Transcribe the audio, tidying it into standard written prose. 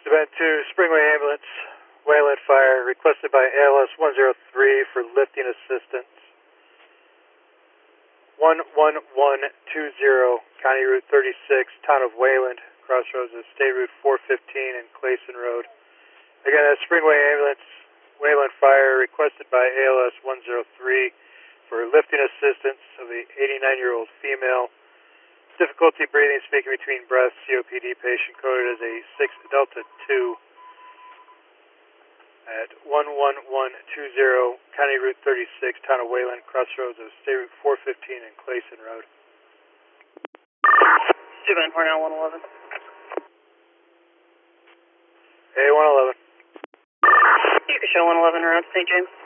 Event 2, Springway Ambulance, Wayland Fire, requested by ALS 103 for lifting assistance. 11120, County Route 36, Town of Wayland, crossroads of State Route 415 and Clayson Road. Again, that's Springway Ambulance, Wayland Fire, requested by ALS 103 for lifting assistance of the 89-year-old female. Difficulty breathing, speaking between breaths, COPD patient coded as a 6 Delta 2 at 11120, County Route 36, Town of Wayland, crossroads of State Route 415 and Clayson Road. Steven, Cornell 111. A111. You can show 111 around St. James.